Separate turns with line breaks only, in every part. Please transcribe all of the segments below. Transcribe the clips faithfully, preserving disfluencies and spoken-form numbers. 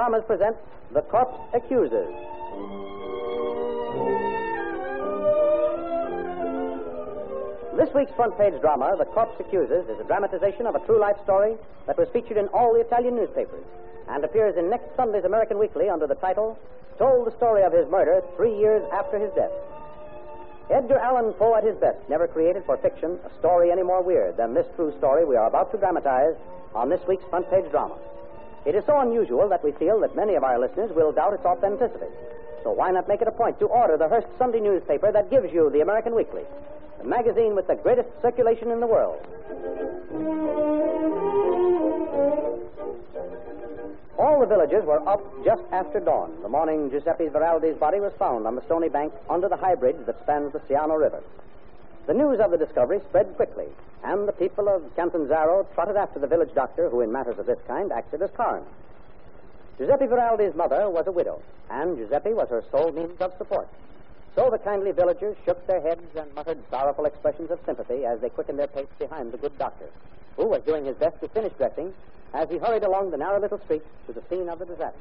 Dramas present The Corpse Accusers. This week's front-page drama, The Corpse Accusers, is a dramatization of a true-life story that was featured in all the Italian newspapers and appears in next Sunday's American Weekly under the title, Told the Story of His Murder Three Years After His Death. Edgar Allan Poe at his best never created for fiction a story any more weird than this true story we are about to dramatize on this week's front-page drama. It is so unusual that we feel that many of our listeners will doubt its authenticity. So why not make it a point to order the Hearst Sunday newspaper that gives you the American Weekly, the magazine with the greatest circulation in the world. All the villagers were up just after dawn, the morning Giuseppe Veraldi's body was found on the stony bank under the high bridge that spans the Ciano River. The news of the discovery spread quickly, and the people of Catanzaro trotted after the village doctor, who in matters of this kind acted as coroner. Giuseppe Veraldi's mother was a widow, and Giuseppe was her sole means of support. So the kindly villagers shook their heads and muttered sorrowful expressions of sympathy as they quickened their pace behind the good doctor, who was doing his best to finish dressing as he hurried along the narrow little street to the scene of the disaster.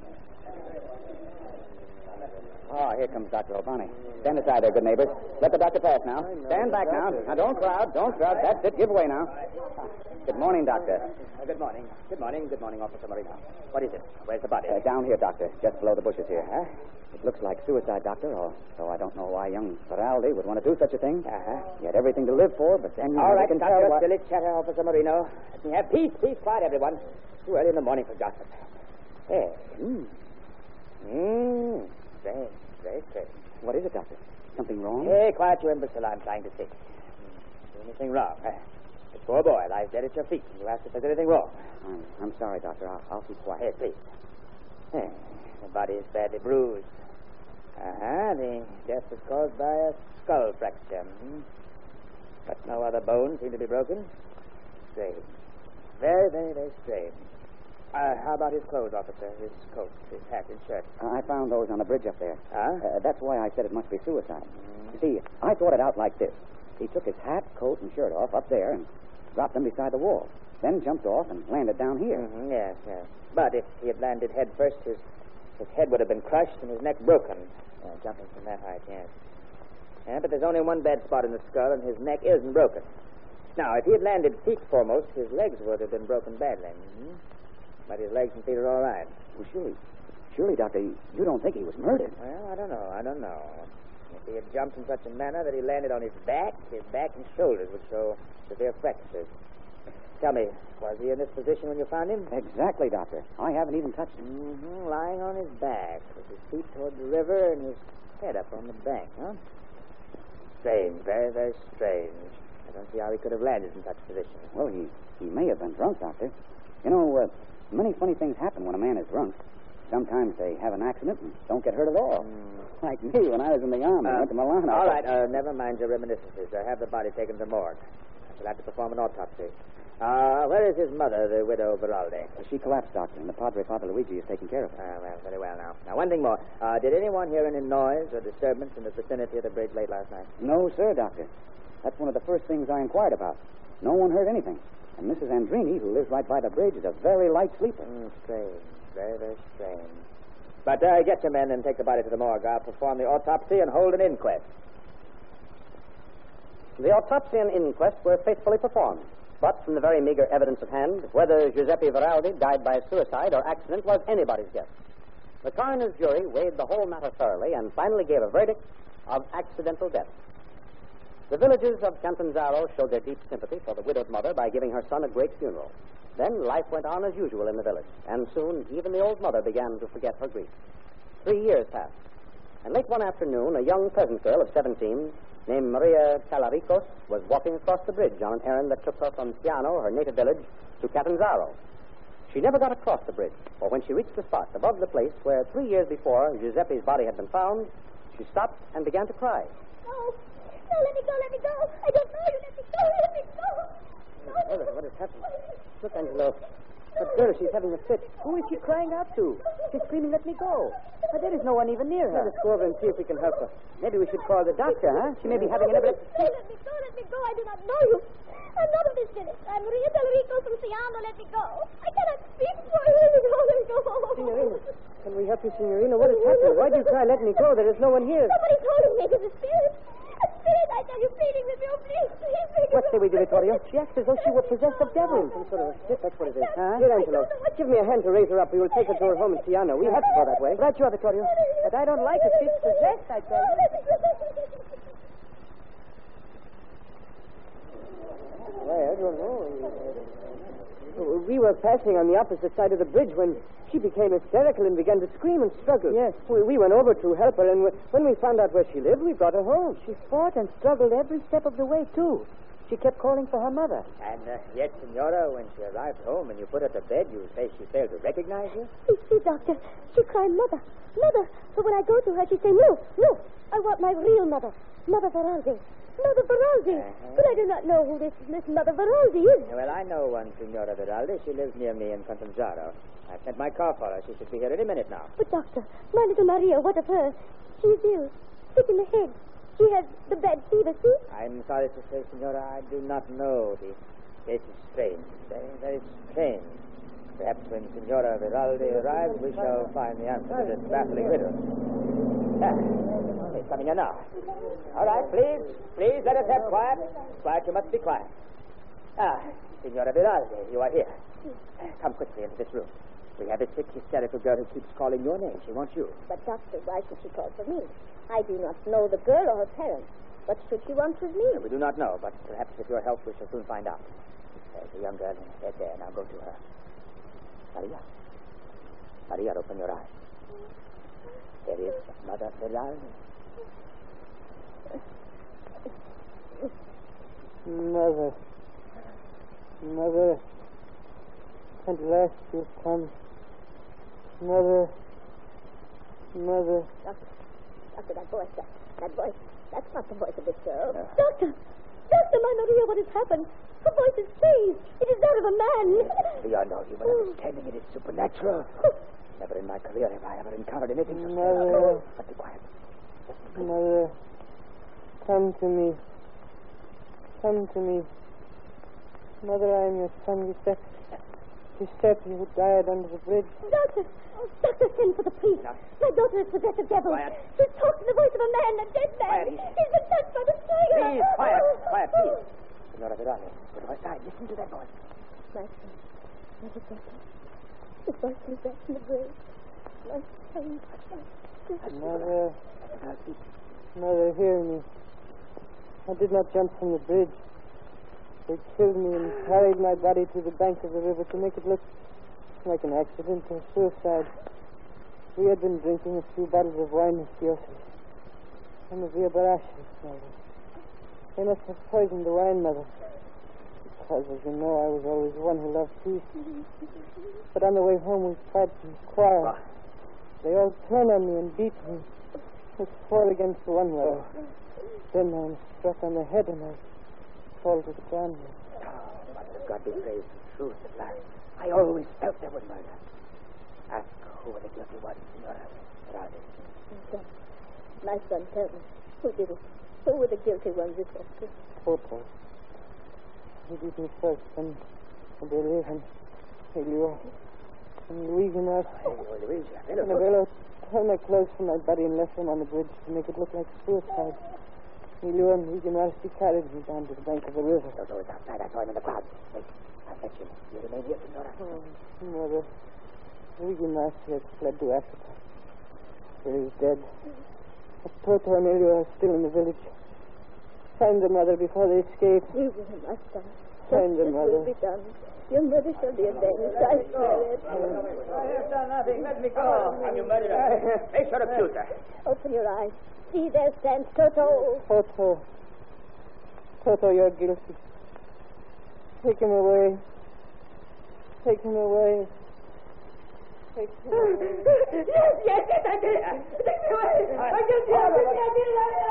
Oh, here comes Doctor O'Bonney. Stand aside there, good neighbors. Let the doctor pass now. Stand back now. Now, don't crowd. Don't crowd. That's it. Give way now. Good morning, Doctor.
Uh, good morning. Good morning. Good morning, Officer Marino. What is it? Where's the body?
Uh, down here, Doctor. Just below the bushes here. Huh? It looks like suicide, Doctor, although I don't know why young Veraldi would want to do such a thing.
Uh-huh.
He had everything to live for, but then...
All right,
can
stop
tell
your
what...
silly chatter, Officer Marino. Let me have peace. Peace. Quiet, everyone. Too early in the morning for gossip. Hey. Hmm. Hmm. Strange. Very strange.
What is it, Doctor? Something wrong?
Hey, quiet, you imbecile. I'm trying to think. Is anything wrong? Huh? The poor boy lies dead at your feet, and you ask if there's anything wrong.
I'm, I'm sorry, Doctor. I'll, I'll keep quiet.
Hey, please. Hey, the body is badly bruised. Uh-huh. The death was caused by a skull fracture. Hmm? But no other bones seem to be broken. Strange. Very, very, very strange. Uh, how about his clothes, officer? His coat, his hat, his shirt?
Uh, I found those on the bridge up there.
Huh?
Uh, that's why I said it must be suicide. Mm. You see, I thought it out like this. He took his hat, coat, and shirt off up there and dropped them beside the wall. Then jumped off and landed down here.
Mm-hmm, yes, yes. But if he had landed head first, his, his head would have been crushed and his neck broken. Uh, jumping from that height, yes. Yeah, but there's only one bad spot in the skull, and his neck isn't broken. Now, if he had landed feet foremost, his legs would have been broken badly. Mm-hmm. But his legs and feet are all right.
Well, surely, surely, Doctor, you don't think he was murdered?
Well, I don't know. I don't know. If he had jumped in such a manner that he landed on his back, his back and shoulders would show severe fractures. Tell me, was he in this position when you found him?
Exactly, Doctor. I haven't even touched him.
Mm-hmm. Lying on his back, with his feet toward the river and his head up on the bank, huh? Strange. Very, very strange. I don't see how he could have landed in such a position.
Well, he, he may have been drunk, Doctor. You know, uh, many funny things happen when a man is drunk. Sometimes they have an accident and don't get hurt at all. Mm. Like me when I was in the army. I
Uh,
went to Milano.
All right, uh, never mind your reminiscences. I have the body taken to the morgue. I shall have to perform an autopsy. Uh, where is his mother, the widow Veraldi?
Uh, she collapsed, Doctor, and the Padre Father Luigi is taking care of her.
Ah, well, very well now. Now, one thing more. Uh, did anyone hear any noise or disturbance in the vicinity of the bridge late last night?
No, sir, Doctor. That's one of the first things I inquired about. No one heard anything. And Missus Andrini, who lives right by the bridge, is a very light sleeper.
Mm, strange. Very, very strange. But uh, get your men and take the body to the morgue. I'll perform the autopsy and hold an inquest.
The autopsy and inquest were faithfully performed. But from the very meager evidence at hand, whether Giuseppe Veraldi died by suicide or accident was anybody's guess. The coroner's jury weighed the whole matter thoroughly and finally gave a verdict of accidental death. The villagers of Catanzaro showed their deep sympathy for the widowed mother by giving her son a great funeral. Then life went on as usual in the village, and soon even the old mother began to forget her grief. Three years passed, and late one afternoon, a young peasant girl of seventeen, named Maria Talaricos, was walking across the bridge on an errand that took her from Ciano, her native village, to Catanzaro. She never got across the bridge, for when she reached the spot above the place where three years before Giuseppe's body had been found, she stopped and began to cry.
No, no, let me go, let me go. I don't know you. Let me go, let me go. No,
What, what has happened? Look, Angelo. That girl, she's having a fit. Who is she crying out to? She's screaming, let me go. But there is no one even near her. Let us go over and see if we can help her. Maybe we should call the doctor, huh? She may be having an epilepsy.
No, let me go, let me go. I do not know you. I'm not of this village. I'm Maria Del Rico from Ciano. Let me go. I cannot speak for you. Let me go. Let me go.
Signorina, can we help you, Signorina? What has happened? Why do you cry? Let me go. There is no one here.
Somebody's holding me. It is a spirit. A spirit, I tell you, pleading with me. Oh, please, please, please.
What say we do, Vittorio? She acts as though she were possessed of devils. Some sort of a fit, that's what it is. Huh? Here, Angelo, give me a hand to raise her up. We will take her to her home in Ciano. We have to go that way. Right, you are, Vittorio. But I don't like it. She's possessed, I tell you. Well, I don't know. We were passing on the opposite side of the bridge when she became hysterical and began to scream and struggle. Yes. We, we went over to help her, and when we found out where she lived, we brought her home. She fought and struggled every step of the way, too. She kept calling for her mother.
And uh, yet, Senora, when she arrived home and you put her to bed, you say she failed to recognize you?
You see, Doctor, she cried, Mother, Mother. But when I go to her, she say, no, no, I want my real mother, Mother Veraldi. Mother Veraldi. Uh-huh. But I do not know who this Miss Mother Veraldi is.
Well, I know one, Signora Veraldi. She lives near me in Contanzaro. I sent my car for her. She should be here any minute now.
But, Doctor, my little Maria, what of her? She is ill, sick in the head. She has the bad fever, see?
I'm sorry to say, Signora, I do not know. The case is strange. Very, very strange. Perhaps when Signora Veraldi arrives, we shall find the answer to this baffling riddle. Ah, he's coming in now. All right, please. Please, let us have quiet. Quiet, you must be quiet. Ah, Signora Veraldi, you are here. Come quickly into this room. We have a sick, hysterical girl who keeps calling your name. She wants you.
But, Doctor, why should she call for me? I do not know the girl or her parents. What should she want with me?
Uh, we do not know, but perhaps with your help we shall soon find out. There's a young girl in bed there. Now go to her. Maria. Maria, open your eyes. There is Mother Veraldi.
Mother. Mother. At last you've come. Mother. Mother.
Doctor. Doctor, that voice, that, that voice, that's not the voice of this girl. No. Doctor! Doctor, my Maria, what has happened? Her voice is changed. It is that of a man.
Beyond all human understanding, it is supernatural. Never in my career have I ever encountered anything so
Mother.
But be quiet.
Mother, come to me. Come to me. Mother, I am your son, Giuseppe. Giuseppe, who died under the bridge.
Doctor! Doctor, send for the priest. No. My daughter is possessed of devils.
Quiet.
She's talked in the voice of a man, a dead man.
Quiet.
He's been touched by the tiger.
Please, quiet. Quiet, please. Signora Veraldi, go to her side. Listen to that voice.
My son. My Giuseppe. His voice comes back from the grave. My son.
Mother. Mother, hear me. I did not jump from the bridge. They killed me and carried my body to the bank of the river to make it look like an accident or suicide. We had been drinking a few bottles of wine with Giuseppe. Some of the Barashes, Mother. They must have poisoned the wine, Mother. Because, as you know, I was always one who loved peace. But on the way home, we fought and quarreled. They all turned on me and beat me. It fought against the one, Mother. Then I am struck on the head and I fall to the ground.
Oh, Mother, God be praised for truth at last. I always felt there was murder. Ask who were the guilty ones, Signora Veraldi.
My son, tell me. Who did it? Who were the guilty ones, Giuseppe?
Toto. He did me first, and Adele and Elio. And Luigi and us.
Oh, Luigi.
Annabella tore my clothes from my body and left them on the bridge to make it look like suicide. Elio and Luigi Marcy carried me down to the bank of the river.
Toto is outside. I saw him in the crowd. Wait. I'll fetch him. You remain here, Signora.
Oh, Mother. Luigi Marcy has fled to Africa. He is dead. But Toto and Elio are still in the village. Find them, Mother, before they escape.
You will, my son.
Find them, Mother.
Will be done. Your mother shall be avenged. I swear it.
I have done nothing. Let me go. I'm your murderer. Face your accuser.
Open your eyes. See, there stands Toto.
Toto. Toto, you're guilty. Take him away. Take him away. Take him away.
Yes, yes, yes, I did. Take me away. I just did it. I did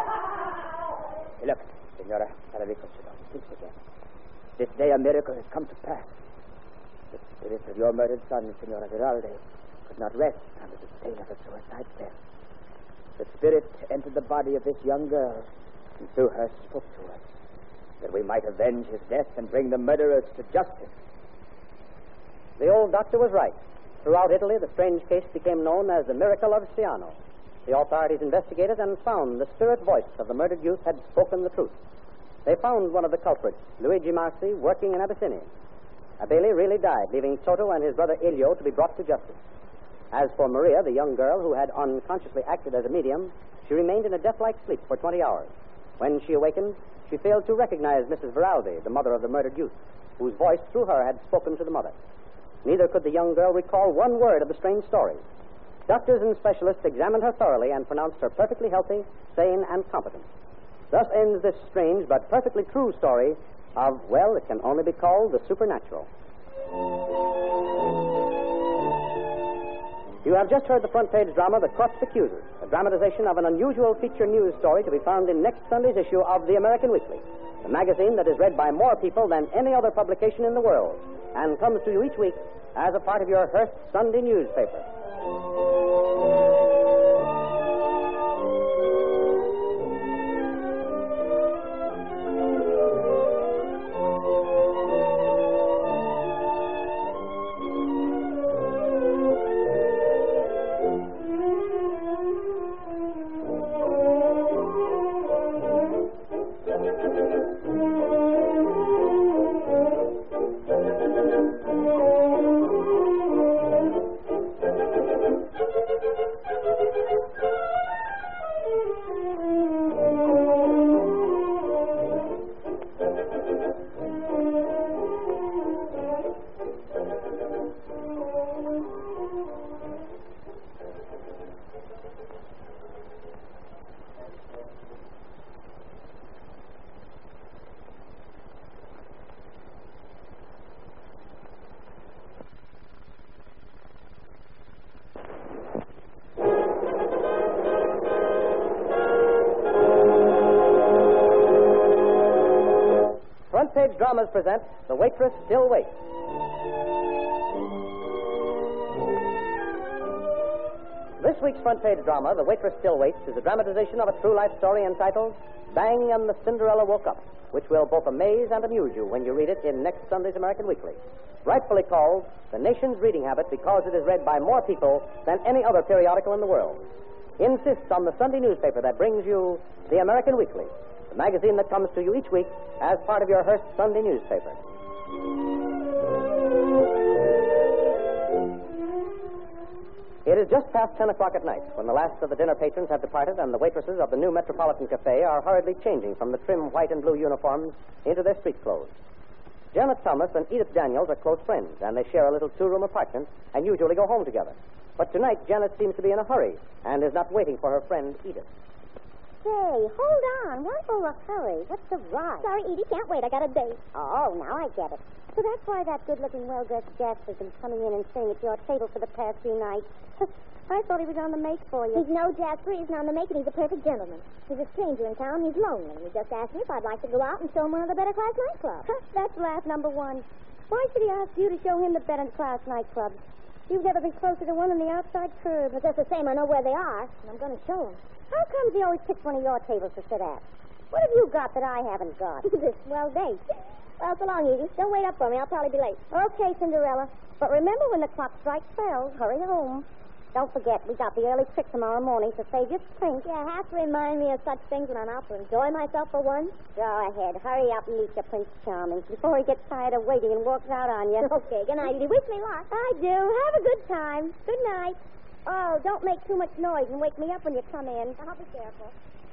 it.
Look, Signora Federico, think again. This day a miracle has come to pass. The spirit of your murdered son, Signora Veraldi, could not rest under the stain of a suicide death. The spirit entered the body of this young girl and through her spoke to us. that we might avenge his death and bring the murderers to justice.
The old doctor was right. Throughout Italy, the strange case became known as the miracle of Ciano. The authorities investigated and found the spirit voice of the murdered youth had spoken the truth. They found one of the culprits, Luigi Marci, working in Abyssinia. Abele really died, leaving Toto and his brother Elio to be brought to justice. As for Maria, the young girl who had unconsciously acted as a medium, she remained in a death-like sleep for twenty hours. When she awakened, she failed to recognize Missus Veraldi, the mother of the murdered youth, whose voice through her had spoken to the mother. Neither could the young girl recall one word of the strange story. Doctors and specialists examined her thoroughly and pronounced her perfectly healthy, sane, and competent. Thus ends this strange but perfectly true story of, well, it can only be called the supernatural. You have just heard the front-page drama, The Corpse Accusers, a dramatization of an unusual feature news story to be found in next Sunday's issue of the American Weekly, the magazine that is read by more people than any other publication in the world, and comes to you each week as a part of your Hearst Sunday newspaper. Front-page dramas present The Waitress Still Waits. This week's front-page drama, The Waitress Still Waits, is a dramatization of a true-life story entitled Bang and the Cinderella Woke Up, which will both amaze and amuse you when you read it in next Sunday's American Weekly. Rightfully called The Nation's Reading Habit because it is read by more people than any other periodical in the world. Insists on the Sunday newspaper that brings you the American Weekly, the magazine that comes to you each week as part of your Hearst Sunday newspaper. It is just past ten o'clock at night when the last of the dinner patrons have departed and the waitresses of the new Metropolitan Cafe are hurriedly changing from the trim white and blue uniforms into their street clothes. Janet Thomas and Edith Daniels are close friends, and they share a little two-room apartment and usually go home together. But tonight, Janet seems to be in a hurry and is not waiting for her friend Edith.
Say, hold on. Why all the hurry? What's the rush? Sorry, Edie, can't wait. I got a date. Oh, now I get it. So that's why that good-looking, well-dressed Jasper's been coming in and staying at your table for the past few nights. I thought he was on the make for you. He's no Jasper. He's not on the make, and he's a perfect gentleman. He's a stranger in town. He's lonely. He just asked me if I'd like to go out and show him one of the better-class nightclubs. That's laugh number one. Why should he ask you to show him the better-class nightclubs? You've never been closer to one than the outside curb. But just the same, I know where they are, and I'm going to show him. How comes he always picks one of your tables to sit at? What have you got that I haven't got? This swell date. Well, so long, Edie. Don't wait up for me. I'll probably be late. Okay, Cinderella. But remember, when the clock strikes twelve, hurry home. Don't forget, we got the early trick tomorrow morning to save you strength. Yeah, have to remind me of such things when I'm out to enjoy myself for once. Go ahead. Hurry up and meet your Prince Charming before he gets tired of waiting and walks out on you. Okay, good night, Edie. Wish me luck. I do. Have a good time. Good night. Oh, don't make too much noise and wake me up when you come in. I'll be careful.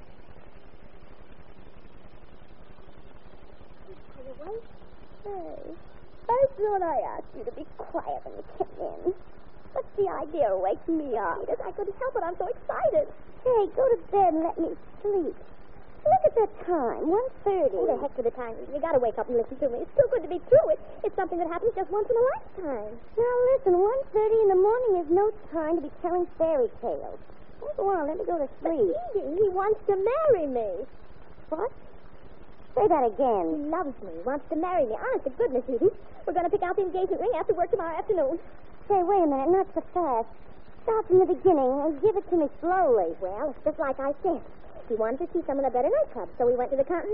Are you awake? Hey, I thought I asked you to be quiet when you came in. What's the idea of waking me up? Edith, I couldn't help it. I'm so excited. Hey, go to bed and let me sleep. Look at that time, one thirty. Who the heck with the time? You got to wake up and listen to me. It's too good to be true. It, it's something that happens just once in a lifetime. Now, listen, one thirty in the morning is no time to be telling fairy tales. Oh, go on, let me go to sleep. But Edie, he wants to marry me. What? Say that again. He loves me. He wants to marry me. Honest to goodness, Edie. We're going to pick out the engagement ring after work tomorrow afternoon. Say, wait a minute, not so fast. Start from the beginning and give it to me slowly. Well, it's just like I said. He wanted to see some of the better nightclubs, so we went to the Continental.